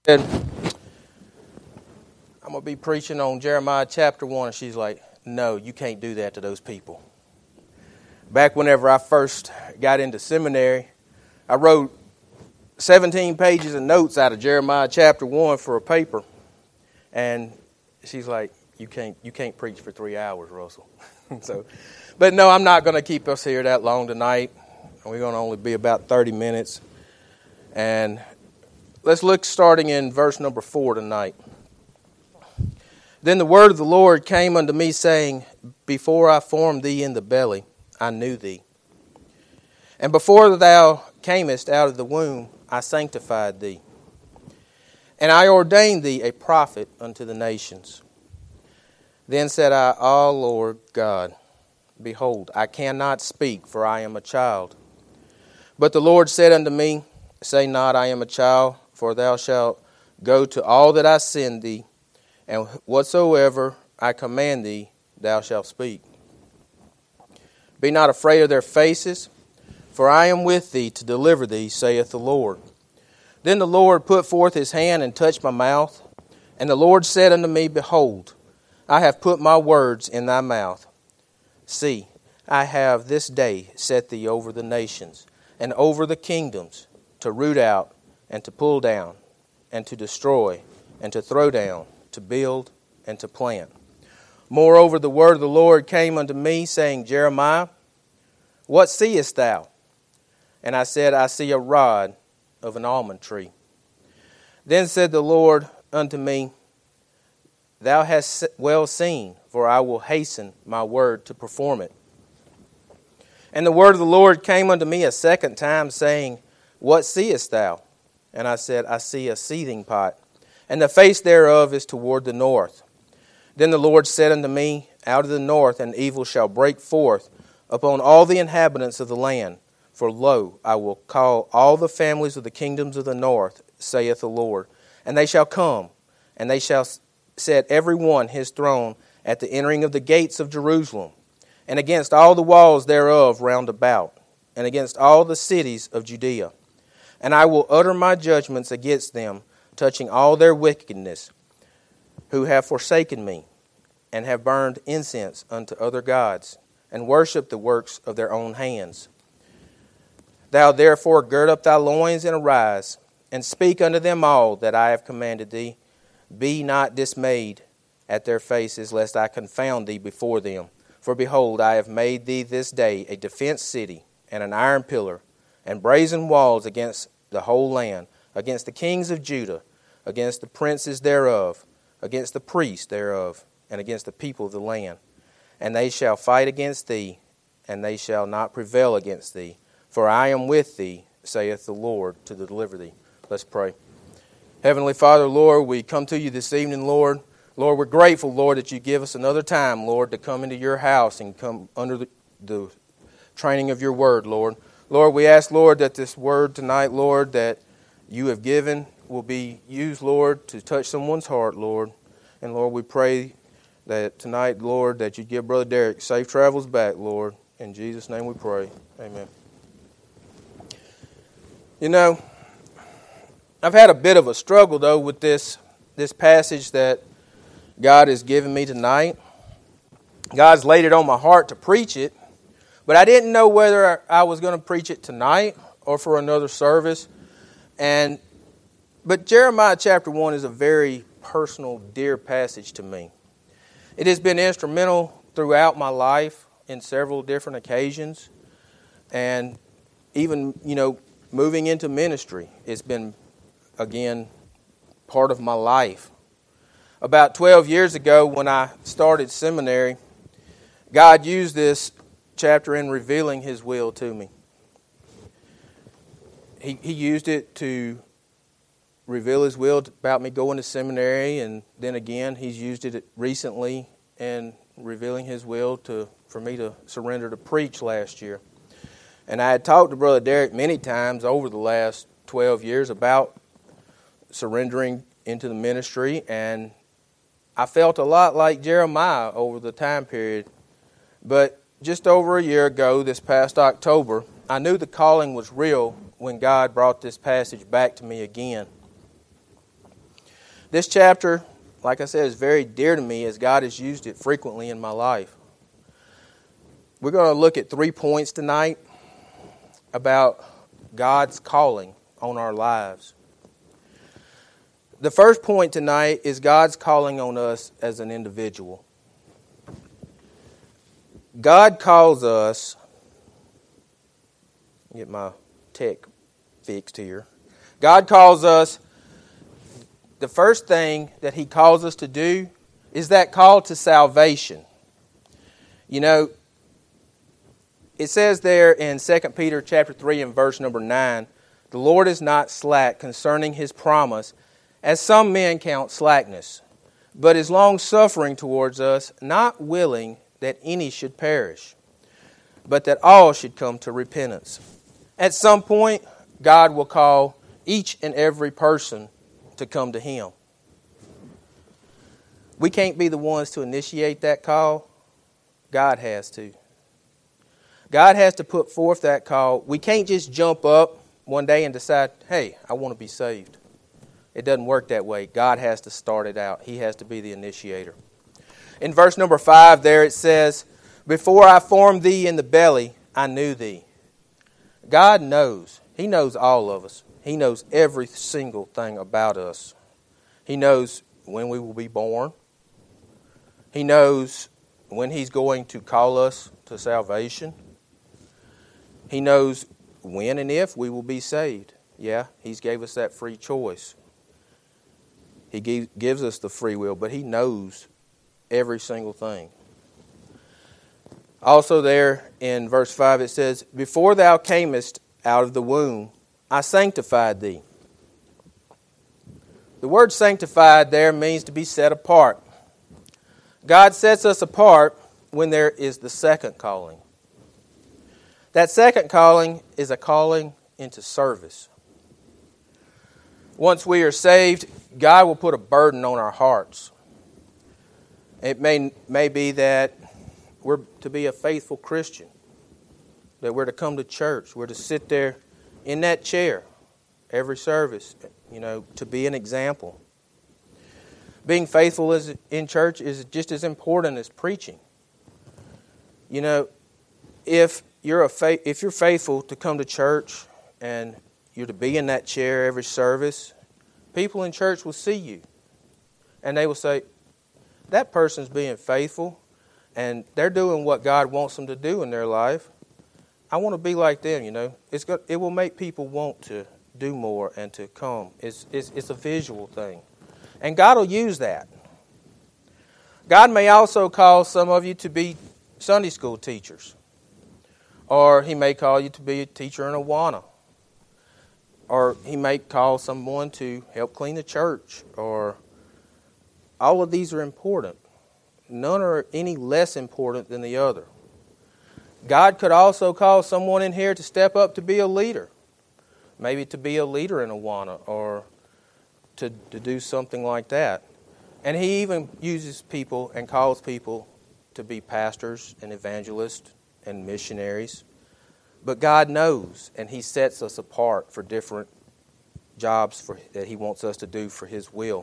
I'm going to be preaching on Jeremiah chapter 1, and she's like, no, you can't do that to those people. Back whenever I first got into seminary, I wrote 17 pages of notes out of Jeremiah chapter 1 for a paper, and she's like, you can't preach for 3 hours, Russell. But no, I'm not going to keep us here that long tonight. We're going to only be about 30 minutes. And let's look starting in verse number 4 tonight. Then the word of the Lord came unto me, saying, Before I formed thee in the belly, I knew thee. And before thou camest out of the womb, I sanctified thee. And I ordained thee a prophet unto the nations. Then said I, Ah, Lord God, behold, I cannot speak, for I am a child. But the Lord said unto me, Say not, I am a child, for thou shalt go to all that I send thee, and whatsoever I command thee, thou shalt speak. Be not afraid of their faces, for I am with thee to deliver thee, saith the Lord. Then the Lord put forth his hand and touched my mouth. And the Lord said unto me, Behold, I have put my words in thy mouth. See, I have this day set thee over the nations, and over the kingdoms, to root out, and to pull down, and to destroy, and to throw down, to build, and to plant. Moreover, the word of the Lord came unto me, saying, Jeremiah, what seest thou? And I said, I see a rod of an almond tree. Then said the Lord unto me, Thou hast well seen, for I will hasten my word to perform it. And the word of the Lord came unto me a second time, saying, What seest thou? And I said, I see a seething pot, and the face thereof is toward the north. Then the Lord said unto me, Out of the north an evil shall break forth upon all the inhabitants of the land. For lo, I will call all the families of the kingdoms of the north, saith the Lord. And they shall come, and they shall set every one his throne at the entering of the gates of Jerusalem, and against all the walls thereof round about, and against all the cities of Judea. And I will utter my judgments against them, touching all their wickedness, who have forsaken me, and have burned incense unto other gods, and worshipped the works of their own hands. Thou therefore gird up thy loins, and arise, and speak unto them all that I have commanded thee. Be not dismayed at their faces, lest I confound thee before them. For behold, I have made thee this day a defense city, and an iron pillar, and brazen walls against the whole land, against the kings of Judah, against the princes thereof, against the priests thereof, and against the people of the land. And they shall fight against thee, and they shall not prevail against thee. For I am with thee, saith the Lord, to deliver thee. Let's pray. Heavenly Father, Lord, we come to you this evening, Lord. Lord, we're grateful, Lord, that you give us another time, Lord, to come into your house and come under the training of your word, Lord. Lord, we ask, Lord, that this word tonight, Lord, that you have given will be used, Lord, to touch someone's heart, Lord. And, Lord, we pray that tonight, Lord, that you give Brother Derek safe travels back, Lord. In Jesus' name we pray. Amen. You know, I've had a bit of a struggle, though, with this passage that God has given me tonight. God's laid it on my heart to preach it, but I didn't know whether I was going to preach it tonight or for another service. But Jeremiah chapter 1 is a very personal, dear passage to me. It has been instrumental throughout my life in several different occasions, and even, moving into ministry, it's been, again, part of my life. About 12 years ago, when I started seminary, God used this chapter in revealing His will to me. He used it to reveal His will about me going to seminary, and then again, He's used it recently in revealing His will for me to surrender to preach last year. And I had talked to Brother Derek many times over the last 12 years about surrendering into the ministry, and I felt a lot like Jeremiah over the time period. But just over a year ago, this past October, I knew the calling was real when God brought this passage back to me again. This chapter, like I said, is very dear to me as God has used it frequently in my life. We're going to look at 3 points tonight about God's calling on our lives. The first point tonight is God's calling on us as an individual. God calls us, get my tech fixed here. God calls us, the first thing that He calls us to do is that call to salvation. You know, it says there in 2 Peter chapter 3 and verse number 9, the Lord is not slack concerning His promise, as some men count slackness, but is long-suffering towards us, not willing that any should perish, but that all should come to repentance. At some point, God will call each and every person to come to Him. We can't be the ones to initiate that call. God has to. God has to put forth that call. We can't just jump up one day and decide, hey, I want to be saved. It doesn't work that way. God has to start it out. He has to be the initiator. In verse number 5 there it says, before I formed thee in the belly, I knew thee. God knows. He knows all of us. He knows every single thing about us. He knows when we will be born. He knows when He's going to call us to salvation. He knows when and if we will be saved. Yeah, He's gave us that free choice. He gives us the free will, but He knows every single thing. Also there in verse 5 it says, before thou camest out of the womb, I sanctified thee. The word sanctified there means to be set apart. God sets us apart when there is the second calling. That second calling is a calling into service. Once we are saved, God will put a burden on our hearts. It may be that we're to be a faithful Christian, that we're to come to church, we're to sit there in that chair every service, to be an example. Being faithful in church is just as important as preaching. If you're faithful to come to church and you're to be in that chair every service, people in church will see you. And they will say, that person's being faithful and they're doing what God wants them to do in their life. I want to be like them, It will make people want to do more and to come. It's a visual thing. And God will use that. God may also call some of you to be Sunday school teachers. Or He may call you to be a teacher in Awana. Or He may call someone to help clean the church. Or all of these are important. None are any less important than the other. God could also call someone in here to step up to be a leader. Maybe to be a leader in Awana or to do something like that. And He even uses people and calls people to be pastors and evangelists and missionaries. But God knows, and He sets us apart for different jobs that He wants us to do for His will.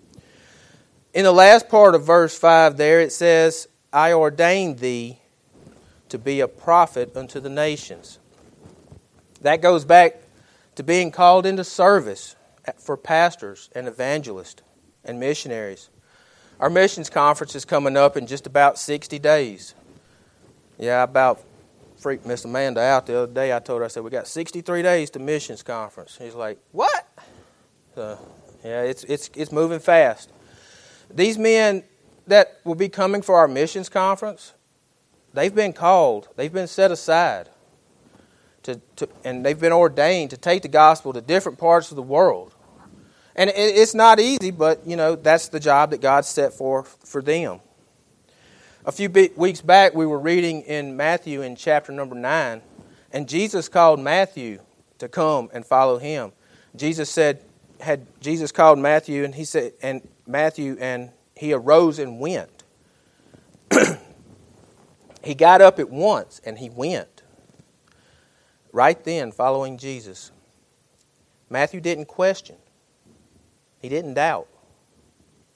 In the last part of verse 5 there, it says, I ordained thee to be a prophet unto the nations. That goes back to being called into service for pastors and evangelists and missionaries. Our missions conference is coming up in just about 60 days. Yeah, I about freaked Miss Amanda out the other day. I told her, I said, we got 63 days to missions conference. He's like, what? So, yeah, it's moving fast. These men that will be coming for our missions conference, they've been called, they've been set aside, and they've been ordained to take the gospel to different parts of the world. And it's not easy, but, that's the job that God set for them. A few weeks back, we were reading in Matthew in chapter number 9, and Jesus called Matthew to come and follow Him. Jesus called Matthew, and he arose and went. He got up at once, and he went. Right then, following Jesus. Matthew didn't question. He didn't doubt.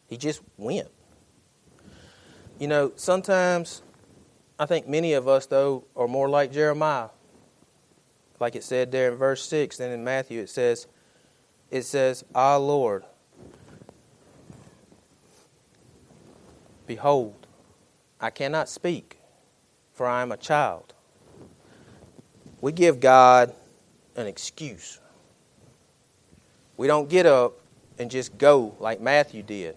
He just went. You know, sometimes I think many of us, though, are more like Jeremiah. Like it said there in verse 6, then in Matthew it says, Ah, Lord, behold, I cannot speak, for I am a child. We give God an excuse. We don't get up and just go like Matthew did.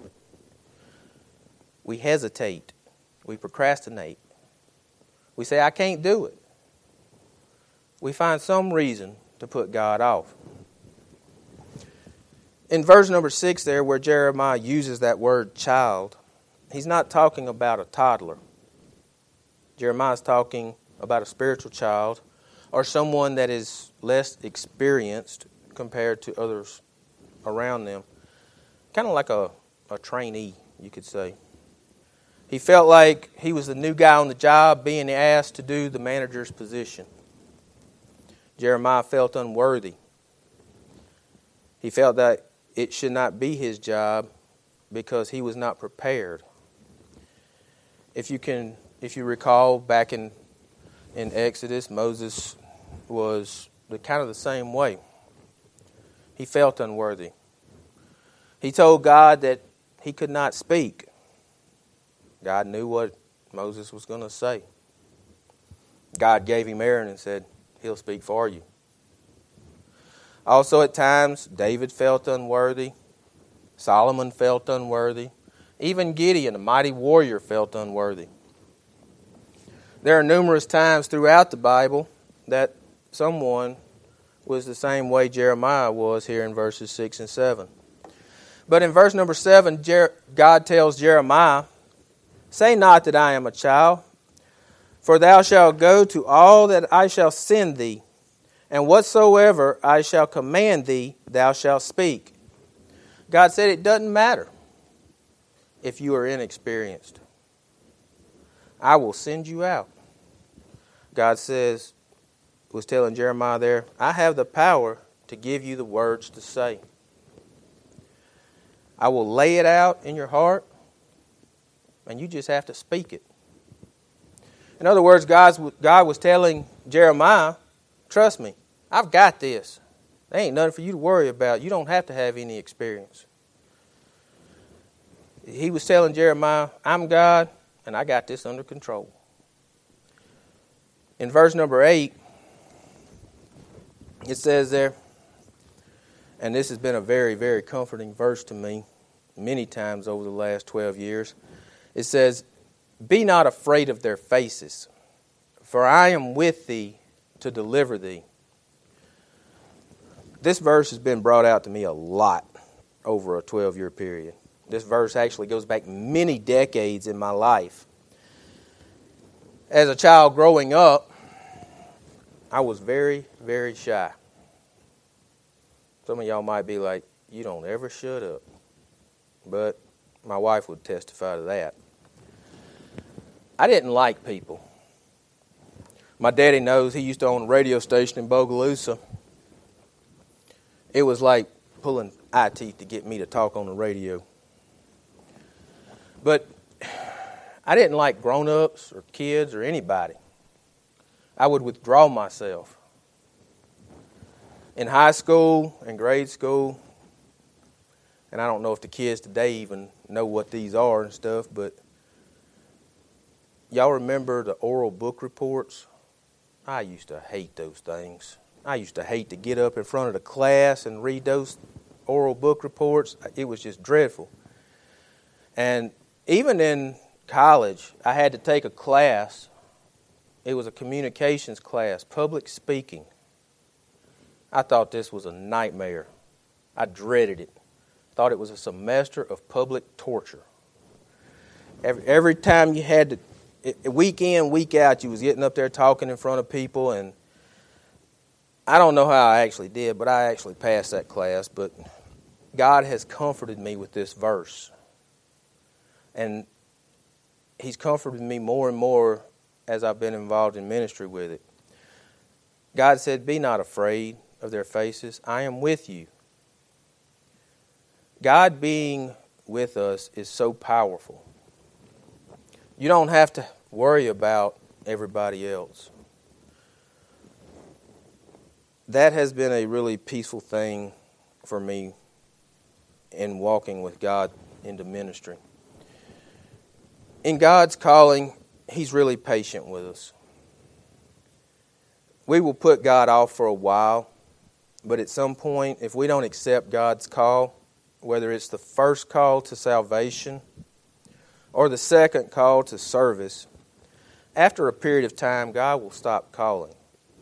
We hesitate. We procrastinate. We say, I can't do it. We find some reason to put God off. In verse number 6 there, where Jeremiah uses that word child, he's not talking about a toddler. Jeremiah's talking about a spiritual child or someone that is less experienced compared to others around them. Kind of like a trainee, you could say. He felt like he was the new guy on the job being asked to do the manager's position. Jeremiah felt unworthy. He felt that it should not be his job because he was not prepared. If you recall back in Exodus, Moses was kind of the same way. He felt unworthy. He told God that he could not speak. God knew what Moses was going to say. God gave him Aaron and said, he'll speak for you. Also at times, David felt unworthy. Solomon felt unworthy. Even Gideon, a mighty warrior, felt unworthy. There are numerous times throughout the Bible that someone was the same way Jeremiah was here in verses 6 and 7. But in verse number 7, God tells Jeremiah, Say not that I am a child, for thou shalt go to all that I shall send thee, and whatsoever I shall command thee, thou shalt speak. God said it doesn't matter if you are inexperienced. I will send you out. God was telling Jeremiah there, I have the power to give you the words to say. I will lay it out in your heart, and you just have to speak it. In other words, God was telling Jeremiah, trust me, I've got this. There ain't nothing for you to worry about. You don't have to have any experience. He was telling Jeremiah, I'm God, and I got this under control. In verse number 8, it says there, and this has been a very, very comforting verse to me many times over the last 12 years. It says, Be not afraid of their faces, for I am with thee to deliver thee. This verse has been brought out to me a lot over a 12-year period. This verse actually goes back many decades in my life. As a child growing up, I was very, very shy. Some of y'all might be like, you don't ever shut up. But my wife would testify to that. I didn't like people. My daddy knows, he used to own a radio station in Bogalusa. It was like pulling eye teeth to get me to talk on the radio. But I didn't like grown-ups or kids or anybody. I would withdraw myself. In high school and grade school, and I don't know if the kids today even know what these are and stuff, but y'all remember the oral book reports? I used to hate those things. I used to hate to get up in front of the class and read those oral book reports. It was just dreadful. And even in college, I had to take a class. It was a communications class, public speaking. I thought this was a nightmare. I dreaded it. Thought it was a semester of public torture. Every time you had to, week in, week out, you was getting up there talking in front of people, and I don't know how I actually did, but I actually passed that class. But God has comforted me with this verse. And He's comforted me more and more as I've been involved in ministry with it. God said, Be not afraid of their faces. I am with you. God being with us is so powerful. You don't have to worry about everybody else. That has been a really peaceful thing for me in walking with God into ministry. In God's calling, He's really patient with us. We will put God off for a while, but at some point, if we don't accept God's call, whether it's the first call to salvation or the second call to service, after a period of time, God will stop calling.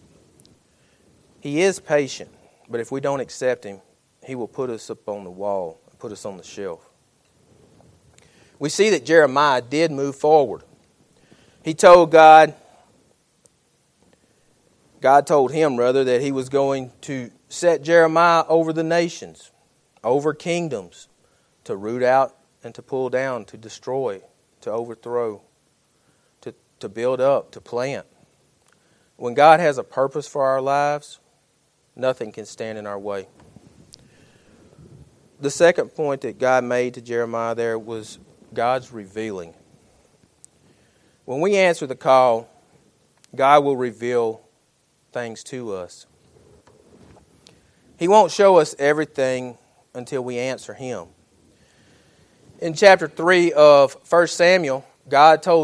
He is patient, but if we don't accept Him, He will put us up on the wall, put us on the shelf. We see that Jeremiah did move forward. He told God told him, that He was going to set Jeremiah over the nations, over kingdoms, to root out and to pull down, to destroy, to overthrow, to build up, to plant. When God has a purpose for our lives, nothing can stand in our way. The second point that God made to Jeremiah there was God's revealing. When we answer the call, God will reveal things to us. He won't show us everything until we answer Him. In chapter 3 of 1 Samuel, God called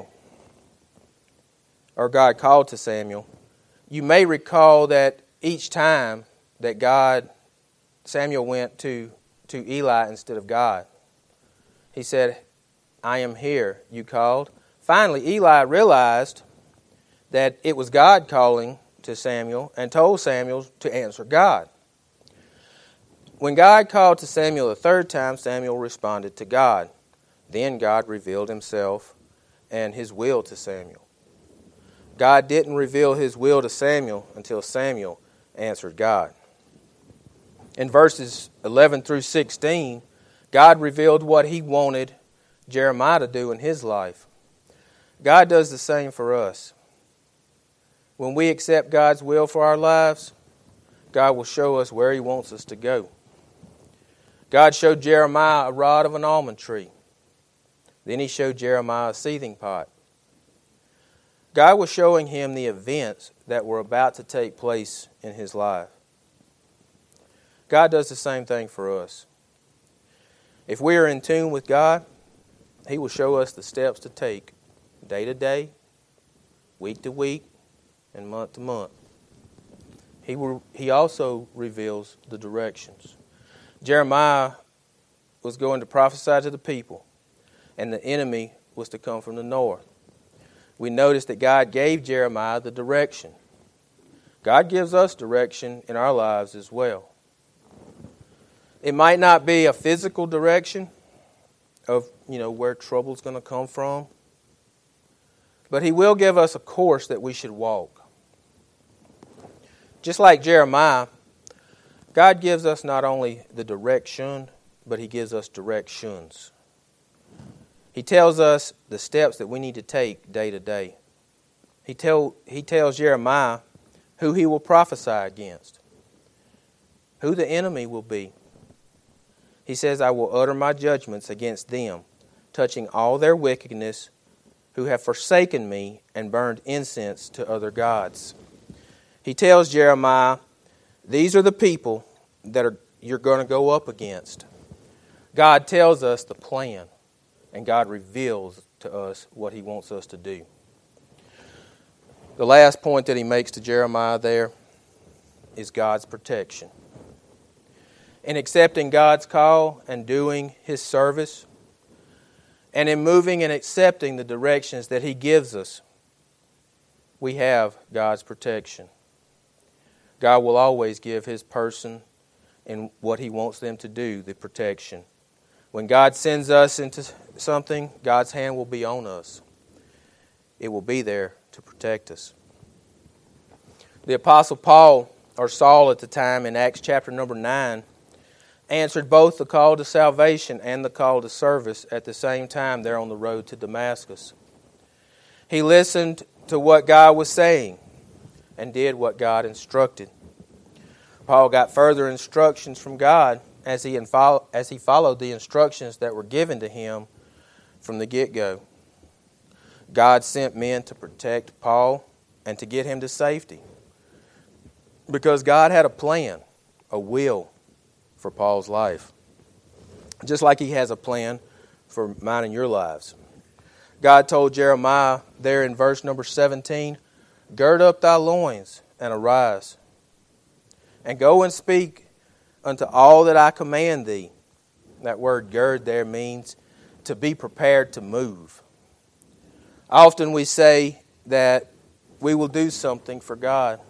to Samuel. You may recall that each time that Samuel went to Eli instead of God, he said, "I am here," you called. Finally, Eli realized that it was God calling to Samuel and told Samuel to answer God. When God called to Samuel the third time, Samuel responded to God. Then God revealed Himself and His will to Samuel. God didn't reveal His will to Samuel until Samuel answered God. In verses 11 through 16, God revealed what He wanted Jeremiah to do in his life. God does the same for us. When we accept God's will for our lives, God will show us where He wants us to go. God showed Jeremiah a rod of an almond tree. Then He showed Jeremiah a seething pot. God was showing him the events that were about to take place in his life. God does the same thing for us. If we are in tune with God, He will show us the steps to take day to day, week to week, and month to month. He also reveals the directions. Jeremiah was going to prophesy to the people, and the enemy was to come from the north. We notice that God gave Jeremiah the direction. God gives us direction in our lives as well. It might not be a physical direction of, where trouble's going to come from, but He will give us a course that we should walk. Just like Jeremiah, God gives us not only the direction, but He gives us directions. He tells us the steps that we need to take day to day. He tells Jeremiah who he will prophesy against, who the enemy will be. He says, "I will utter my judgments against them, touching all their wickedness, who have forsaken me and burned incense to other gods." He tells Jeremiah, these are the people that you're going to go up against. God tells us the plan, and God reveals to us what He wants us to do. The last point that He makes to Jeremiah there is God's protection. In accepting God's call and doing His service, and in moving and accepting the directions that He gives us, we have God's protection. God will always give His person and what He wants them to do the protection. When God sends us into something, God's hand will be on us. It will be there to protect us. The Apostle Paul, or Saul at the time, in Acts chapter number 9, answered both the call to salvation and the call to service at the same time there on the road to Damascus. He listened to what God was saying and did what God instructed. Paul got further instructions from God as he followed the instructions that were given to him from the get-go. God sent men to protect Paul and to get him to safety, because God had a plan, a will for Paul's life, just like he has a plan for mine and your lives. God told Jeremiah there in verse number 17, "Gird up thy loins and arise, and go and speak unto all that I command thee." That word gird there means to be prepared to move. Often we say that we will do something for God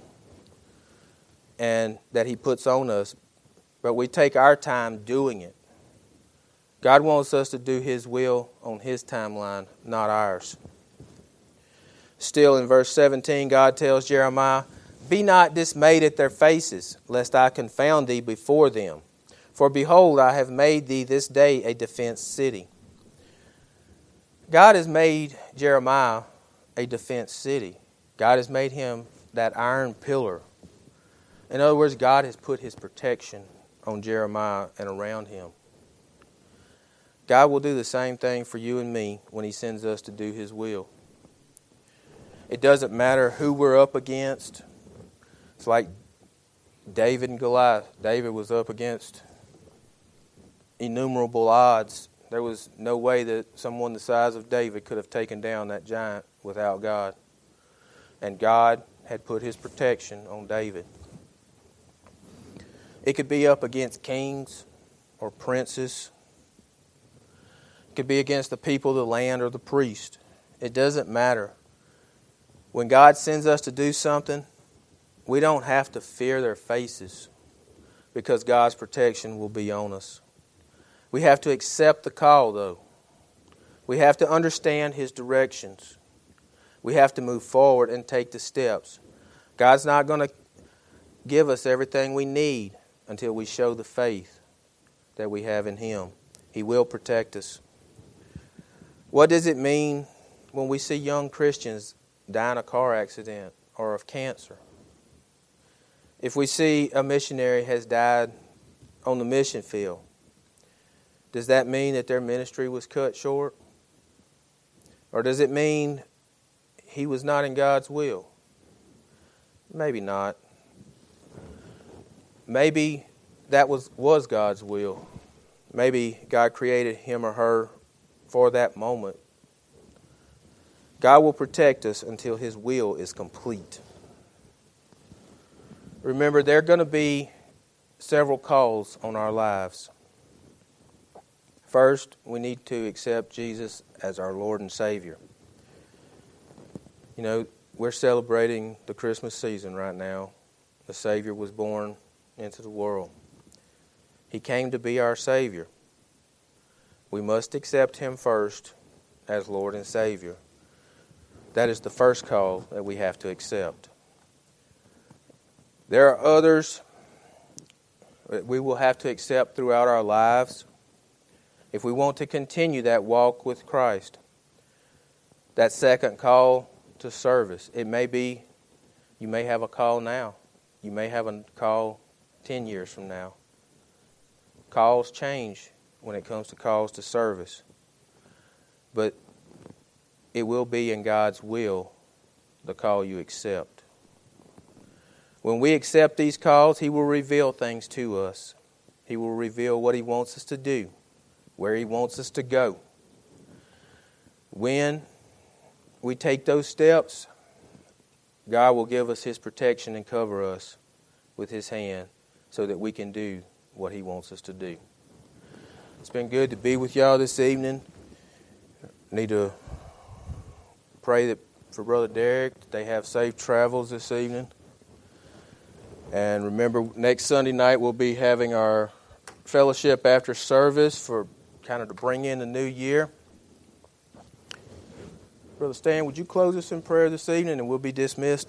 and that He puts on us, but we take our time doing it. God wants us to do His will on His timeline, not ours. Still in verse 17, God tells Jeremiah, "Be not dismayed at their faces, lest I confound thee before them. For behold, I have made thee this day a defense city." God has made Jeremiah a defense city. God has made him that iron pillar. In other words, God has put His protection on Jeremiah and around him. God will do the same thing for you and me when He sends us to do His will. It doesn't matter who we're up against. It's like David and Goliath. David was up against innumerable odds. There was no way that someone the size of David could have taken down that giant without God. And God had put His protection on David. It could be up against kings or princes. It could be against the people of the land or the priest. It doesn't matter. When God sends us to do something, we don't have to fear their faces, because God's protection will be on us. We have to accept the call, though. We have to understand His directions. We have to move forward and take the steps. God's not going to give us everything we need until we show the faith that we have in Him. He will protect us. What does it mean when we see young Christians die in a car accident or of cancer? If we see a missionary has died on the mission field, does that mean that their ministry was cut short? Or does it mean he was not in God's will? Maybe not. Maybe that was God's will. Maybe God created him or her for that moment. God will protect us until His will is complete. Remember, there are going to be several calls on our lives. First, we need to accept Jesus as our Lord and Savior. You know, we're celebrating the Christmas season right now. The Savior was born into the world. He came to be our Savior. We must accept Him first as Lord and Savior. That is the first call that we have to accept. There are others that we will have to accept throughout our lives if we want to continue that walk with Christ. That second call to service. It may be, you may have a call now. You may have a call 10 years from now. Calls change when it comes to calls to service. But it will be in God's will, the call you accept. When we accept these calls, He will reveal things to us. He will reveal what He wants us to do, where He wants us to go. When we take those steps, God will give us His protection and cover us with His hand so that we can do what He wants us to do. It's been good to be with y'all this evening. Need to pray that for Brother Derek, that they have safe travels this evening. And remember, next Sunday night we'll be having our fellowship after service for kind of to bring in the new year. Brother Stan, would you close us in prayer this evening and we'll be dismissed?